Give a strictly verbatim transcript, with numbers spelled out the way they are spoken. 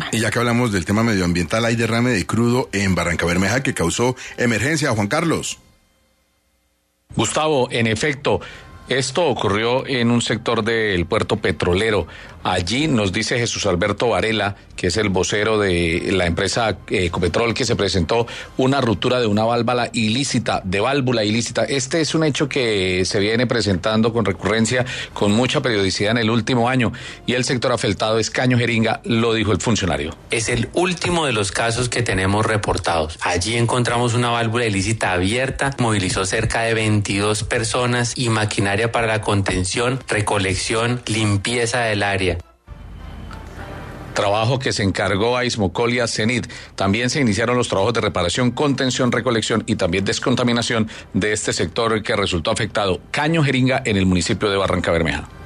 Y ya que hablamos del tema medioambiental, hay derrame de crudo en Barrancabermeja que causó emergencia. Juan Carlos. Gustavo, en efecto, esto ocurrió en un sector del puerto petrolero. Allí nos dice Jesús Alberto Varela, que es el vocero de la empresa eh, Ecopetrol, que se presentó una ruptura de una válvula ilícita, de válvula ilícita. Este es un hecho que se viene presentando con recurrencia, con mucha periodicidad en el último año, y el sector afectado es Caño Jeringa, lo dijo el funcionario. Es el último de los casos que tenemos reportados. Allí encontramos una válvula ilícita abierta, movilizó cerca de veintidós personas y maquinaria para la contención, recolección, limpieza del área. Trabajo que se encargó a Ismocol y a Cenit. También se iniciaron los trabajos de reparación, contención, recolección y también descontaminación de este sector que resultó afectado, Caño Jeringa, en el municipio de Barrancabermeja.